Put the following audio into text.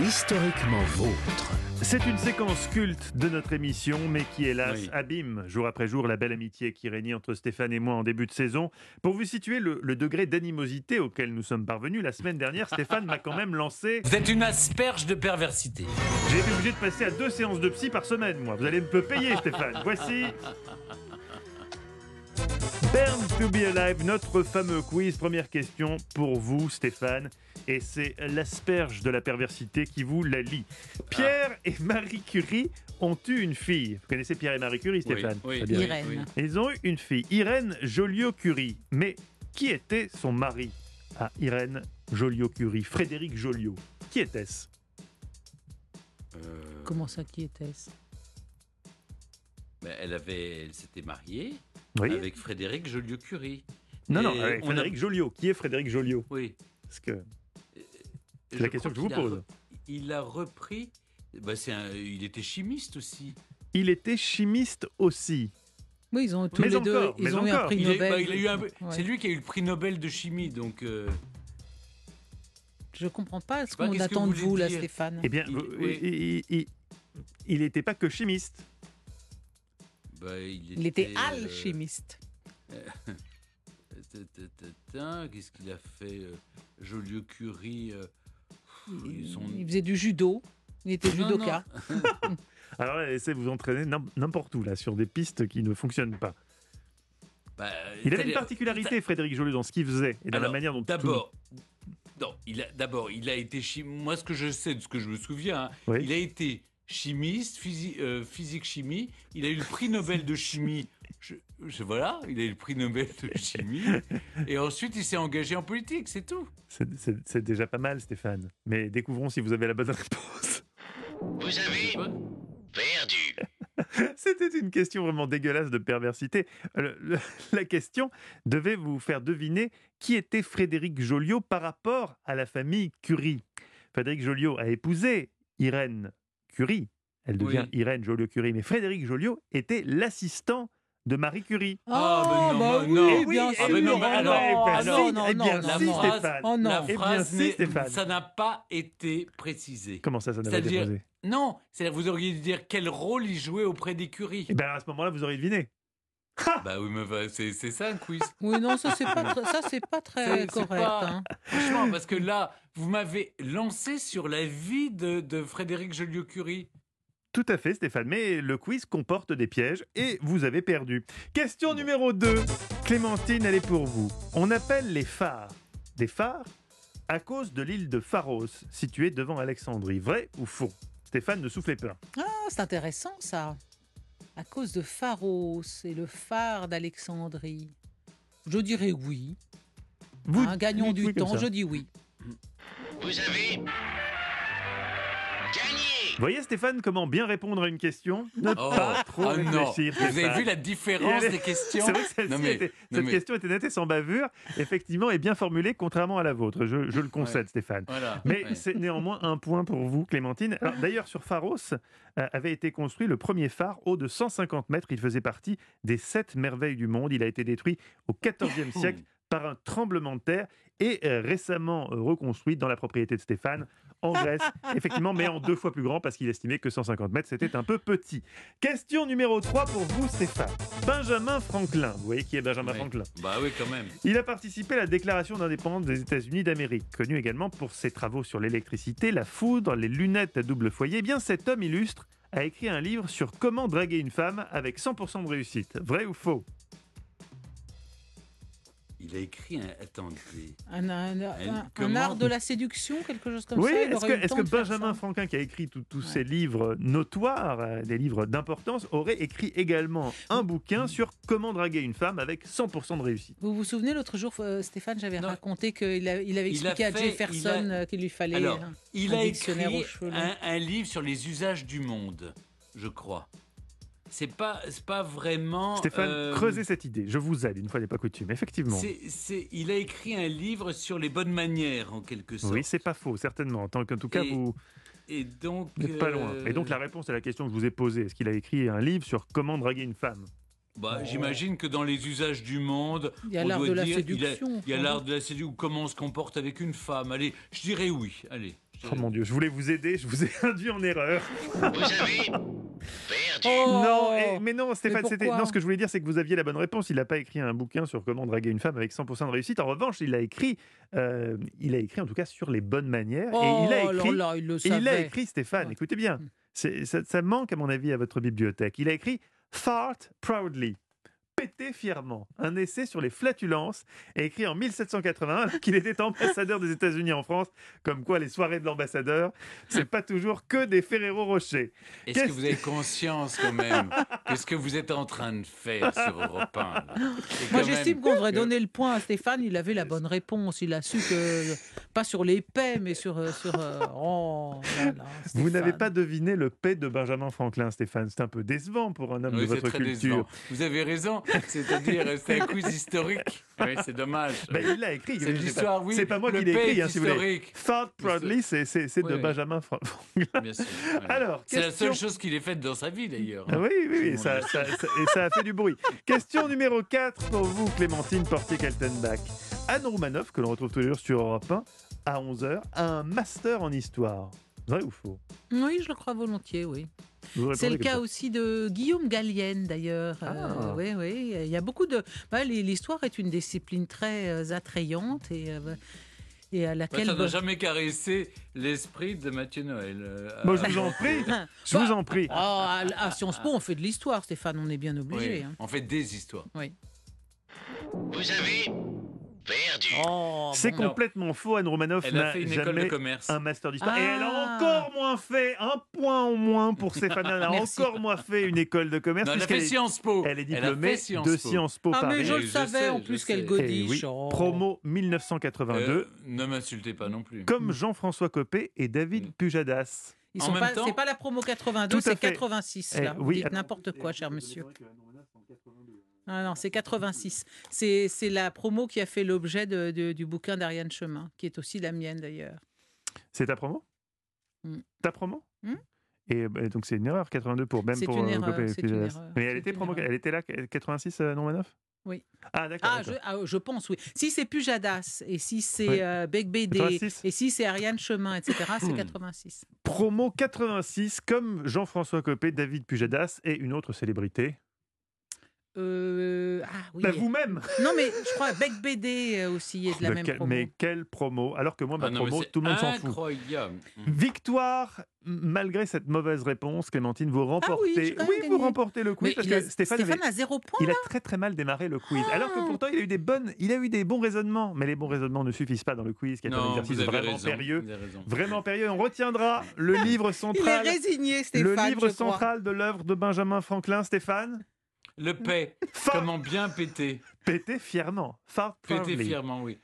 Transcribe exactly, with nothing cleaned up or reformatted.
Historiquement vôtre. C'est une séquence culte de notre émission, mais qui, hélas, Oui. abîme jour après jour la belle amitié qui régnait entre Stéphane et moi en début de saison. Pour vous situer le, le degré d'animosité auquel nous sommes parvenus, la semaine dernière, Stéphane m'a quand même lancé... Vous êtes une asperge de perversité. J'ai été obligé de passer à deux séances de psy par semaine, moi. Vous allez me payer, Stéphane. Voici... Born to be Alive, notre fameux quiz. Première question pour vous, Stéphane. Et c'est l'asperge de la perversité qui vous la lit. Pierre et Marie Curie ont eu une fille. Vous connaissez Pierre et Marie Curie, Stéphane? Oui, Très bien. Irène. oui. Ils ont eu une fille, Irène Joliot-Curie. Mais qui était son mari à Irène Joliot-Curie? Frédéric Joliot. Qui était-ce? Euh, Comment ça, qui était-ce? ben, elle avait, elle s'était mariée Oui. avec Frédéric Joliot-Curie. Non, non, Et avec on a- Frédéric Joliot. Qui est Frédéric Joliot? Oui. Parce que... C'est la question que je vous pose. Il a repris. Ben, c'est un- il était chimiste aussi. Il était chimiste aussi. Oui, ils ont tous Mais les encore, deux, mais ils ont eu un encore. prix Il a, Nobel. ben, il a eu un- Ouais. C'est lui qui a eu le prix Nobel de chimie, donc. euh, Je comprends pas ce pas, qu'on qu'est-ce que attend vous de voulez vous, là, dire Stéphane. Eh bien, Il- euh, oui. il- il- il n'était pas que chimiste. ben, il, Il était euh, alchimiste. ta- ta- ta- ta, Qu'est-ce qu'il a fait euh, Joliot-Curie euh, pff, ils sont- Il faisait du judo. Il était Non, judoka. Alors là, laissez vous entraîner n'im- n'importe où, là, sur des pistes qui ne fonctionnent pas. Ben, Il avait une c'est-à-dire- particularité, Frédéric Joliot, dans ce qu'il faisait et dans la Alors, manière dont... D'abord, non, il a d'abord, il a été chimiste. Moi, ce que je sais, de ce que je me souviens, hein, Oui. il a été chimiste, physi- euh, physique-chimie. Il a eu le prix Nobel de chimie. Je, je- voilà, il a eu le prix Nobel de chimie. Et ensuite, il s'est engagé en politique, c'est tout. C'est- C'est c'est déjà pas mal, Stéphane. Mais découvrons si vous avez la bonne réponse. Vous avez Ouais. perdu. C'était une question vraiment dégueulasse de perversité. Le- le- la question devait vous faire deviner qui était Frédéric Joliot par rapport à la famille Curie. Frédéric Joliot a épousé Irène Curie. Elle devient Oui. Irène Joliot-Curie. Mais Frédéric Joliot était l'assistant de Marie Curie. Ah, ben non, bah ben oui, non. bien Eh sûr. oui, ben non, mais Oh alors- non, alors- non, non, eh bien, non, la si, non. phrase- Stéphane. Oh non. La Eh bien, phrase, si, n'est- Stéphane. ça n'a pas été précisé. Comment ça, ça n'avait été C'est-à-dire- posé? Non, c'est-à-dire vous auriez dû dire quel rôle il jouait auprès des Curie. Eh bien, à ce moment-là, vous auriez deviné. Bah oui, mais enfin, c'est c'est ça un quiz. Oui, non, ça, c'est pas, très- ça, c'est pas très C'est- c'est correct. pas- hein. Franchement, parce que là, vous m'avez lancé sur la vie de, de Frédéric Joliot-Curie. Tout à fait, Stéphane. Mais le quiz comporte des pièges et vous avez perdu. Question numéro deux. Clémentine, elle est pour vous. On appelle les phares des phares à cause de l'île de Pharos, située devant Alexandrie. Vrai ou faux? Stéphane, ne soufflez pas. Ah, c'est intéressant, ça. À cause de Pharos et le phare d'Alexandrie. Je dirais oui. Vous Hein, gagnons dites du oui comme temps, ça. je dis oui. Vous avez gagné. Vous voyez, Stéphane, comment bien répondre à une question? Ne Oh, pas trop oh non. réfléchir. Vous avez Stéphane. vu la différence Il y a- des questions? C'est vrai que celle-ci Non, mais- était- non, cette mais- question était nette et sans bavure, effectivement, et bien formulée, contrairement à la vôtre. Je, je le concède, Ouais. Stéphane. Voilà. Mais Ouais. c'est néanmoins un point pour vous, Clémentine. Alors, d'ailleurs, sur Pharos euh, avait été construit le premier phare haut de cent cinquante mètres. Il faisait partie des sept merveilles du monde. Il a été détruit au quatorzième siècle par un tremblement de terre et euh, récemment euh, reconstruit dans la propriété de Stéphane, en Grèce, effectivement, mais en deux fois plus grand parce qu'il estimait que cent cinquante mètres, c'était un peu petit. Question numéro trois pour vous, Stéphane. Benjamin Franklin. Vous voyez qui est Benjamin Ouais. Franklin? Bah oui, quand même. Il a participé à la déclaration d'indépendance des États-Unis d'Amérique, connu également pour ses travaux sur l'électricité, la foudre, les lunettes à double foyer. Eh bien, cet homme illustre a écrit un livre sur comment draguer une femme avec cent pour cent de réussite. Vrai ou faux? Il a écrit un. Attendez. Un, un- un- un comment- art de la séduction, quelque chose comme Oui, ça. il est-ce aurait que, eu le est-ce temps que de faire Benjamin ça. Franklin, qui a écrit tout- tous Ouais. ces livres notoires, euh, des livres d'importance, aurait écrit également un bouquin sur comment draguer une femme avec cent pour cent de réussite? Vous vous souvenez, l'autre jour, euh, Stéphane, j'avais Non. raconté qu'il a- il avait Il a expliqué à fait- Jefferson il a- euh, qu'il lui fallait Alors, un, Il un a dictionnaire aux écrit cheveux longs. un, un livre sur les usages du monde, je crois. C'est pas, c'est pas vraiment. Stéphane, euh, creusez cette idée. Je vous aide, une fois n'est pas coutume. Effectivement. c'est- c'est- il a écrit un livre sur les bonnes manières, en quelque sorte. Oui, c'est pas faux, certainement. En tant qu'en tout cas, Et- vous Et donc. n'êtes pas loin. euh, Et donc, la réponse à la question que je vous ai posée, est-ce qu'il a écrit un livre sur comment draguer une femme? bah, j'imagine que dans les usages du monde, Il y a on l'art doit de la dire, il a- séduction. Il y a sans l'art doute. de la séduction, comment on se comporte avec une femme. Allez, je dirais oui. Allez, Je- Oh mon Dieu, je voulais vous aider, je vous ai induit en erreur. Vous avez perdu. Oh Non, et- mais non, Stéphane, Mais c'était, pourquoi non, ce que je voulais dire, c'est que vous aviez la bonne réponse. Il n'a pas écrit un bouquin sur comment draguer une femme avec cent pour cent de réussite. En revanche, il a écrit, euh, il a écrit en tout cas sur les bonnes manières. Oh et il a là écrit, là, il le et il a savait. écrit, Stéphane, Ouais. écoutez bien, Mm. c'est- ça, ça manque à mon avis à votre bibliothèque. Il a écrit Fart Proudly. Péter fièrement, un essai sur les flatulences, écrit en mille sept cent quatre-vingt-un, alors qu'il était ambassadeur des États-Unis en France. Comme quoi, les soirées de l'ambassadeur, c'est pas toujours que des Ferrero Rocher. Est-ce Qu'est-ce- que vous avez conscience quand même de ce que vous êtes en train de faire sur Europe un là? Et Moi, quand j'estime même qu'on devrait que- donner le point à Stéphane. Il avait la bonne réponse. Il a su que, pas sur les paix, mais sur. euh, sur euh, oh là là, Vous n'avez Stéphane. pas deviné le paix de Benjamin Franklin, Stéphane. C'est un peu décevant pour un homme Oui, de c'est votre très culture. décevant. Vous avez raison, c'est-à-dire c'est un quiz historique. Oui, c'est dommage. Ben, il l'a écrit. C'est C'est de pas- l'histoire, oui. C'est pas moi Le qui l'ai paix écrit, est hein, si vous voulez. historique. Fart Proudly, c'est c'est- c'est Oui, de oui. Benjamin Franklin. Bien sûr. ouais. Alors, C'est la question- seule chose qu'il ait faite dans sa vie d'ailleurs. Ah oui, oui, oui, Tout le ça, monde ça- ça- et ça a fait du bruit. Question numéro quatre pour vous, Clémentine Portier-Kaltenbach. Anne Roumanoff, que l'on retrouve toujours sur Europe un, à onze heures, a un master en histoire. Vrai ou faux? Oui, je le crois volontiers, oui. Vous C'est le répondez cas comme aussi de Guillaume Gallienne, d'ailleurs. Euh, Ah. oui, oui. Il y a beaucoup de. bah, les- L'histoire est une discipline très euh, attrayante et, euh, et à Moi, laquelle. ça n'a jamais caressé l'esprit de Mathieu Noël. euh, ça. Bon, je à- vous en prie. Bah, Je vous en prie. ah, à, à Sciences Po, on fait de l'histoire, Stéphane. On est bien obligé. Oui, hein. on fait des histoires. Oui. Vous avez perdu. Oh, C'est bon. complètement faux. Anne Roumanoff Elle a n'a fait une école de jamais commerce. un master d'histoire. Et elle a Ah. encore moins fait, un point en moins pour Stéphane. Elle a Merci. encore moins fait une école de commerce. Non, elle a puisqu'elle fait est- Sciences Po. Elle est Elle a diplômée fait Sciences de Po. Sciences Po Ah, mais Paris. je le Je savais sais, en je plus sais. qu'elle Eh godiche. oui, oh. promo mille neuf cent quatre-vingt-deux, Euh, ne m'insultez pas non plus. comme Jean-François Copé et David Mm. Pujadas. Ils En sont même pas, temps- c'est pas la promo quatre-vingt-deux, Tout à c'est fait. quatre-vingt-six. Eh, Là. Vous oui, dites attends. n'importe quoi, cher monsieur. Ah non, c'est quatre-vingt-six. C'est c'est la promo qui a fait l'objet de- de- du bouquin d'Ariane Chemin, qui est aussi la mienne d'ailleurs. C'est ta promo Mm. Ta promo Mm. Et bah, donc c'est une erreur, quatre-vingt-deux pour même C'est pour une euh, erreur, Copé et c'est une Pujadas. erreur, Mais elle c'est était une promo, erreur. elle était là quatre-vingt-six euh, non Manoff Oui. Ah d'accord. Ah je, d'accord. ah, je pense, oui. Si c'est Pujadas, et si c'est Oui. euh, Bec B D, quatre-vingt-six. et si c'est Ariane Chemin, et cetera, c'est Hmm. quatre-vingt-six. Promo quatre-vingt-six comme Jean-François Copé, David Pujadas et une autre célébrité. Euh, ah oui. Bah, vous-même. Non, mais je crois Bec B D euh, aussi est de la Bah, même quel- promo. mais quelle promo? Alors que moi, ma Ah non, mais promo, c'est tout le monde s'en fout. incroyable. Victoire, m- malgré cette mauvaise réponse, Clémentine, vous remportez. j'ai quand même oui, vous gagné. remportez le quiz Mais parce il que a- Stéphane, Stéphane avait- a zéro point. il a très très mal démarré le quiz. Alors que Ah. pourtant, il a eu des bonnes, il a eu des bons raisonnements, mais les bons raisonnements ne suffisent pas dans le quiz, qui est un Non, exercice vous avez vraiment raison, périlleux, vous avez raison. vraiment périlleux. On retiendra le livre Il est central, résigné, le Stéphane. livre je crois. central de l'œuvre de Benjamin Franklin. Stéphane, Le paix, Fa- comment bien péter. pétez fièrement, fart Péter proudly. fièrement, oui.